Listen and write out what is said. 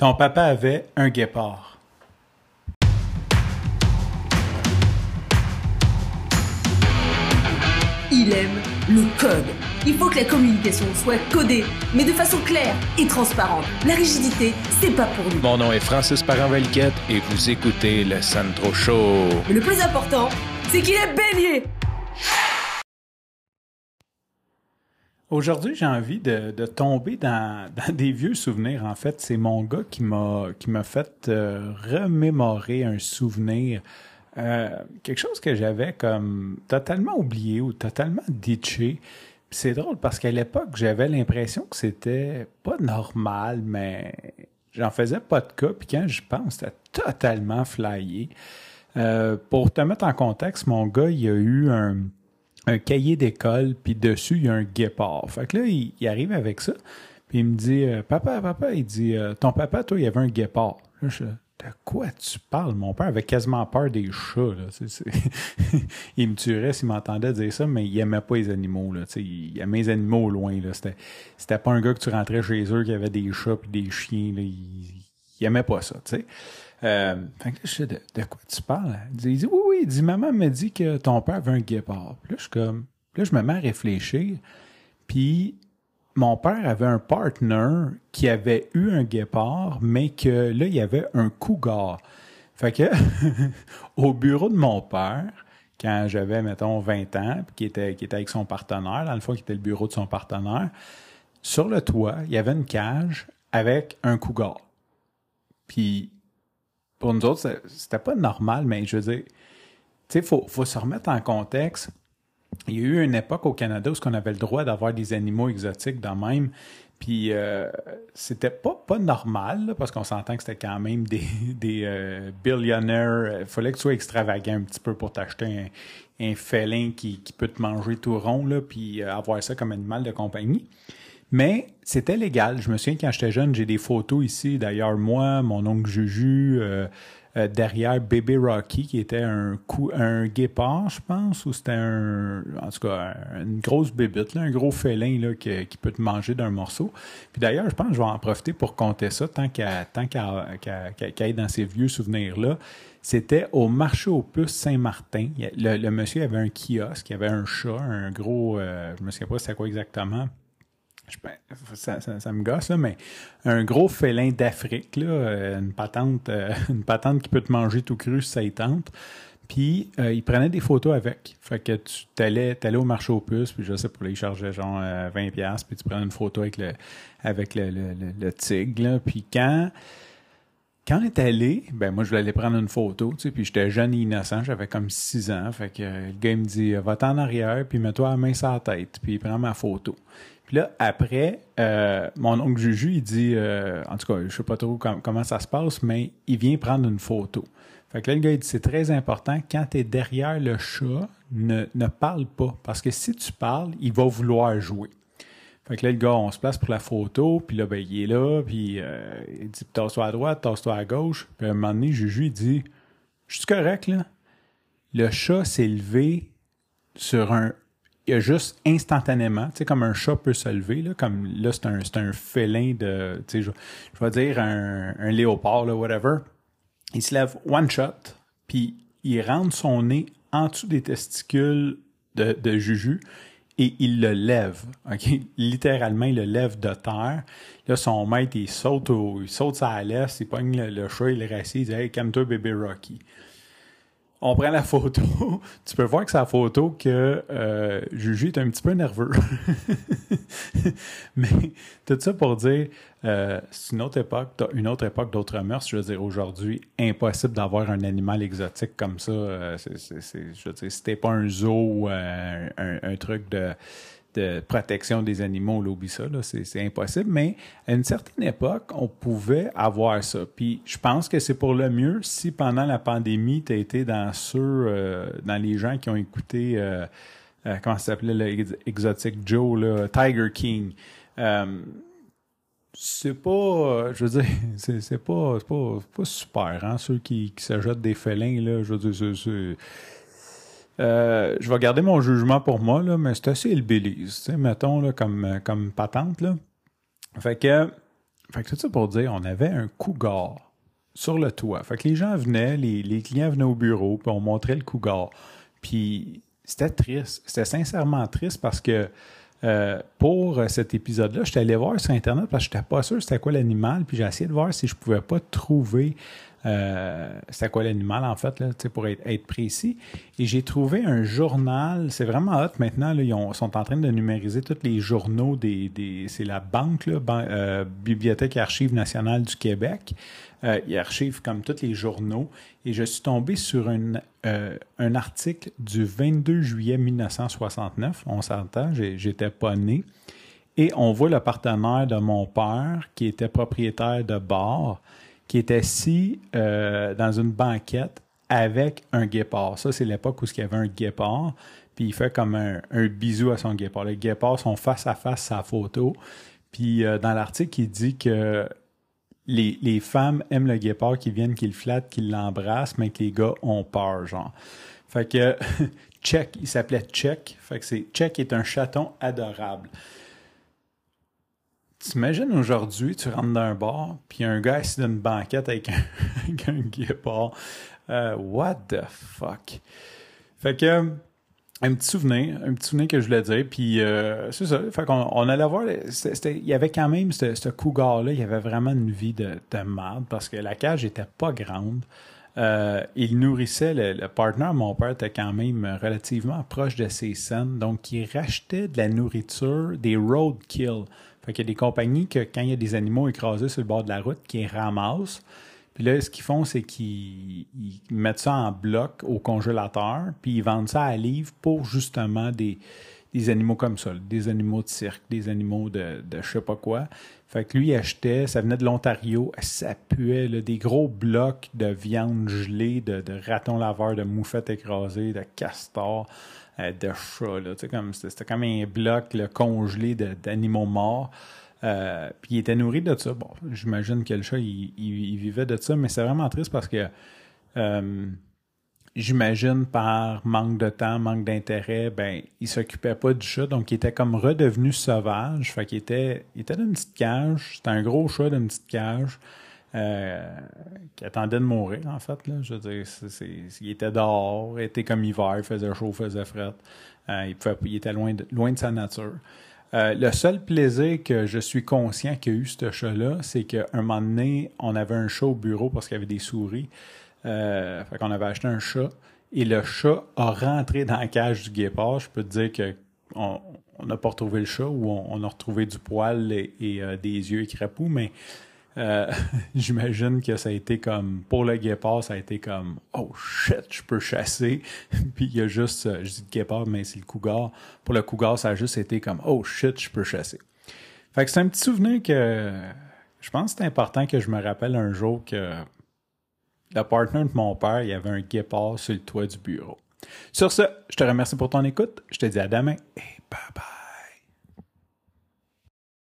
Ton papa avait un guépard. Il aime le code. Il faut que la communication soit codée, mais de façon claire et transparente. La rigidité, c'est pas pour lui. Mon nom est Francis Parent-Valquette et vous écoutez le Sandro Show. Mais le plus important, c'est qu'il est bélier. Aujourd'hui, j'ai envie de tomber dans des vieux souvenirs. En fait, c'est mon gars qui m'a fait remémorer un souvenir. Quelque chose que j'avais comme totalement oublié ou totalement ditché. Puis c'est drôle parce qu'à l'époque, j'avais l'impression que c'était pas normal, mais j'en faisais pas de cas. Puis quand j'y pense, c'était totalement flyé. Pour te mettre en contexte, mon gars, il a eu un cahier d'école, puis dessus, il y a un guépard. Fait que là, il arrive avec ça, puis il me dit « Papa, il dit ton papa, toi, il avait un guépard. » Là, je dis « De quoi tu parles? » Mon père avait quasiment peur des chats. Là. Il me tuerait s'il m'entendait dire ça, mais il aimait pas les animaux. Là. Il aimait les animaux au loin. Là. C'était pas un gars que tu rentrais chez eux qui avait des chats puis des chiens. Là. Il aimait pas ça, tu sais. Fait que là, je sais de quoi tu parles? Il dit oui, il dit maman me dit que ton père avait un guépard. Puis là, je me mets à réfléchir. Puis mon père avait un partner qui avait eu un guépard, mais que là, il y avait un cougar. Fait que au bureau de mon père, quand j'avais, mettons, 20 ans, puis qui était avec son partenaire, dans le fond, qui était le bureau de son partenaire, sur le toit, il y avait une cage avec un cougar. Puis pour nous autres, c'était pas normal, mais je veux dire, tu sais, faut se remettre en contexte. Il y a eu une époque au Canada où on avait le droit d'avoir des animaux exotiques de même, puis c'était pas normal, là, parce qu'on s'entend que c'était quand même des billionnaires. Il fallait que tu sois extravagant un petit peu pour t'acheter un félin qui peut te manger tout rond, là, puis avoir ça comme animal de compagnie. Mais c'était légal. Je me souviens, quand j'étais jeune, j'ai des photos ici. D'ailleurs, moi, mon oncle Juju, derrière bébé Rocky, qui était un guépard, je pense, ou c'était en tout cas, une grosse bébite, là, un gros félin là, qui peut te manger d'un morceau. Puis d'ailleurs, je pense que je vais en profiter pour compter ça, tant qu'à être dans ces vieux souvenirs-là. C'était au marché aux puces Saint-Martin. Le monsieur avait un kiosque, il avait un chat, un gros, je me souviens pas c'était quoi exactement. Ça me gosse, là, mais un gros félin d'Afrique, là, une patente qui peut te manger tout cru si ça y tente. Puis, il prenait des photos avec. Fait que tu t'allais au marché aux puces, puis je sais pas, là, il chargeait genre 20$, puis tu prenais une photo avec le tigre, là. Puis quand on est allé, ben moi, je voulais aller prendre une photo, tu sais, puis j'étais jeune et innocent, j'avais comme 6 ans. Fait que le gars, il me dit, va-t'en en arrière, puis mets-toi la main sur la tête, puis il prend ma photo. Puis là, après, mon oncle Juju, il dit, en tout cas, je sais pas trop comment ça se passe, mais il vient prendre une photo. Fait que là, le gars, il dit, c'est très important, quand tu es derrière le chat, ne parle pas. Parce que si tu parles, il va vouloir jouer. Fait que là, le gars, on se place pour la photo, puis là, ben, il est là, puis il dit, tasse-toi à droite, tasse-toi à gauche. Puis à un moment donné, Juju, il dit, je suis correct, là? Le chat s'est levé sur il y a juste instantanément, tu sais, comme un chat peut se lever, là, comme là, c'est un félin de, tu sais, je vais dire un léopard, là, whatever. Il se lève one shot, puis il rentre son nez en dessous des testicules de Juju et il le lève, OK? Littéralement, il le lève de terre. Là, son maître, il saute sur la laisse, il pogne le chat, il le rassit, il dit « Hey, calme-toi, bébé Rocky ». On prend la photo. Tu peux voir que c'est la photo que Juju est un petit peu nerveux. Mais tout ça pour dire, c'est une autre époque, d'autres mœurs. Je veux dire, aujourd'hui, impossible d'avoir un animal exotique comme ça. Je veux dire, c'était pas un zoo ou un truc de protection des animaux, là, oublie ça, là, c'est impossible, mais à une certaine époque, on pouvait avoir ça. Puis je pense que c'est pour le mieux si pendant la pandémie, tu as été dans les gens qui ont écouté, comment ça s'appelait, l'Exotic Joe, là, Tiger King. C'est pas, je veux dire, c'est pas super, hein, ceux qui s'ajoutent des félins, là, je veux dire, je vais garder mon jugement pour moi, là, mais c'est assez hillbilly, tu sais, mettons, là, comme patente, là. Fait que fait que tout ça pour dire, on avait un cougar sur le toit. Fait que les gens venaient, les clients venaient au bureau, puis on montrait le cougar. Puis c'était triste. C'était sincèrement triste parce que pour cet épisode-là, j'étais allé voir sur Internet parce que je n'étais pas sûr c'était quoi l'animal, puis j'ai essayé de voir si je pouvais pas trouver c'était quoi l'animal, en fait, là, pour être précis. Et j'ai trouvé un journal, c'est vraiment hot maintenant, là, ils sont en train de numériser tous les journaux c'est la banque, là, Bibliothèque et Archives nationales du Québec. Ils archivent comme tous les journaux. Et je suis tombé sur un article du 22 juillet 1969. On s'entend, j'étais pas né. Et on voit le partenaire de mon père, qui était propriétaire de bar, qui est assis dans une banquette avec un guépard. Ça, c'est l'époque où il y avait un guépard. Puis il fait comme un bisou à son guépard. Les guépards sont face à face sa photo. Puis dans l'article, il dit que les femmes aiment le guépard, qui viennent, qui le flattent, qui l'embrassent, mais que les gars ont peur, genre. Fait que Check, il s'appelait Check. Fait que Check est un chaton adorable. T'imagines aujourd'hui, tu rentres dans un bar, puis il y a un gars assis dans une banquette avec un guépard. What the fuck? Fait que, un petit souvenir que je voulais dire, puis c'est ça. Fait qu'on allait voir, il y avait quand même ce cougar-là, il y avait vraiment une vie de merde, parce que la cage était pas grande. Il nourrissait, le partner, mon père était quand même relativement proche de ses scènes, donc il rachetait de la nourriture, des roadkill. Fait qu'il y a des compagnies que, quand il y a des animaux écrasés sur le bord de la route, qui ramassent. Puis là, ce qu'ils font, c'est qu'ils mettent ça en bloc au congélateur, puis ils vendent ça à livre pour justement des animaux comme ça, des animaux de cirque, des animaux de je sais pas quoi. Fait que lui, il achetait, ça venait de l'Ontario, ça puait, là, des gros blocs de viande gelée, de ratons laveurs, de moufettes écrasées, de castors, de chats, là, tu sais, c'était comme un bloc là, congelé d'animaux morts. Puis il était nourri de ça. Bon, j'imagine que le chat, il vivait de ça, mais c'est vraiment triste parce que j'imagine par manque de temps, manque d'intérêt, ben il s'occupait pas du chat, donc il était comme redevenu sauvage. Fait qu'il était dans une petite cage. C'était un gros chat dans une petite cage qui attendait de mourir, en fait. Là. Je veux dire, il était dehors, il était comme hiver, il faisait chaud, il faisait fret. Il était loin de sa nature. Le seul plaisir que je suis conscient qu'il y a eu ce chat-là, c'est qu'un moment donné, on avait un chat au bureau parce qu'il y avait des souris. Fait qu'on avait acheté un chat et le chat a rentré dans la cage du guépard. Je peux te dire que on n'a pas retrouvé le chat ou on a retrouvé du poil et des yeux écrapous, mais j'imagine que ça a été comme, pour le guépard, ça a été comme oh shit, je peux chasser. Puis il y a juste, je dis le guépard, mais c'est le cougar. Pour le cougar, ça a juste été comme oh shit, je peux chasser. Fait que c'est un petit souvenir que je pense que c'est important que je me rappelle un jour que le partner de mon père, il y avait un guépard sur le toit du bureau. Sur ce, je te remercie pour ton écoute. Je te dis à demain et bye bye.